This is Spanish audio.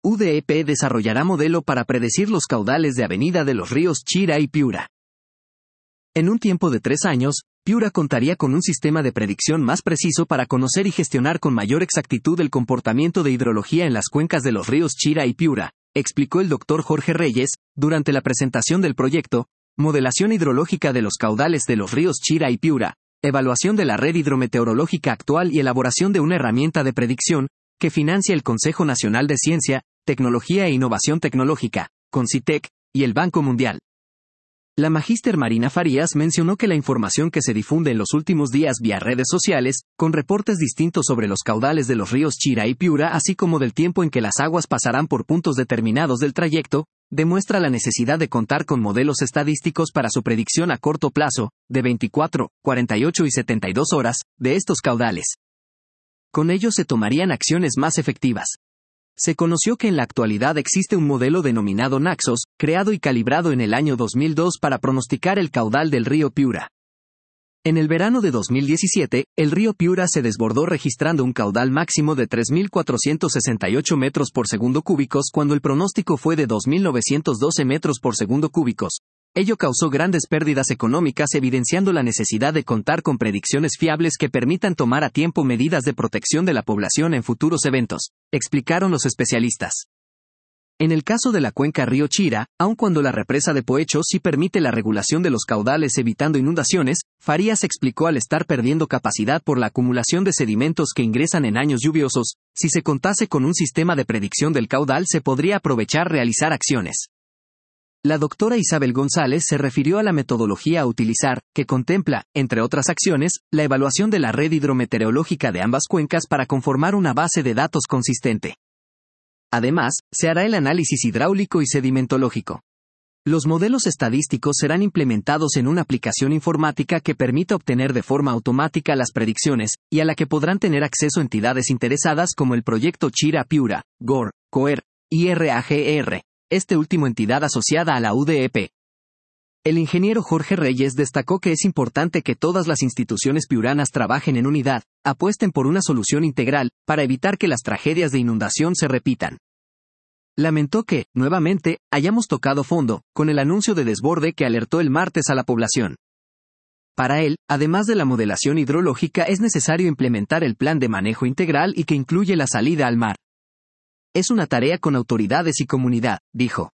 UDEP desarrollará modelo para predecir los caudales de avenida de los ríos Chira y Piura. En un tiempo de 3 años, Piura contaría con un sistema de predicción más preciso para conocer y gestionar con mayor exactitud el comportamiento de hidrología en las cuencas de los ríos Chira y Piura, explicó el Dr. Jorge Reyes, durante la presentación del proyecto, Modelación hidrológica de los caudales de los ríos Chira y Piura, evaluación de la red hidrometeorológica actual y elaboración de una herramienta de predicción, que financia el Consejo Nacional de Ciencia, Tecnología e Innovación Tecnológica, CONCITEC, y el Banco Mundial. La magíster Marina Farías mencionó que la información que se difunde en los últimos días vía redes sociales, con reportes distintos sobre los caudales de los ríos Chira y Piura, así como del tiempo en que las aguas pasarán por puntos determinados del trayecto, demuestra la necesidad de contar con modelos estadísticos para su predicción a corto plazo, de 24, 48 y 72 horas, de estos caudales. Con ello se tomarían acciones más efectivas. Se conoció que en la actualidad existe un modelo denominado Naxos, creado y calibrado en el año 2002 para pronosticar el caudal del río Piura. En el verano de 2017, el río Piura se desbordó registrando un caudal máximo de 3.468 metros por segundo cúbicos cuando el pronóstico fue de 2.912 metros por segundo cúbicos. Ello causó grandes pérdidas económicas, evidenciando la necesidad de contar con predicciones fiables que permitan tomar a tiempo medidas de protección de la población en futuros eventos, explicaron los especialistas. En el caso de la cuenca río Chira, aun cuando la represa de Poecho sí permite la regulación de los caudales evitando inundaciones, Farías explicó al estar perdiendo capacidad por la acumulación de sedimentos que ingresan en años lluviosos, si se contase con un sistema de predicción del caudal se podría aprovechar realizar acciones. La doctora Isabel González se refirió a la metodología a utilizar, que contempla, entre otras acciones, la evaluación de la red hidrometeorológica de ambas cuencas para conformar una base de datos consistente. Además, se hará el análisis hidráulico y sedimentológico. Los modelos estadísticos serán implementados en una aplicación informática que permita obtener de forma automática las predicciones, y a la que podrán tener acceso entidades interesadas como el proyecto Chira Piura, GOR, COER, y RAGER. Este último entidad asociada a la UDEP. El ingeniero Jorge Reyes destacó que es importante que todas las instituciones piuranas trabajen en unidad, apuesten por una solución integral, para evitar que las tragedias de inundación se repitan. Lamentó que, nuevamente, hayamos tocado fondo, con el anuncio de desborde que alertó el martes a la población. Para él, además de la modelación hidrológica, es necesario implementar el plan de manejo integral y que incluye la salida al mar. Es una tarea con autoridades y comunidad, dijo.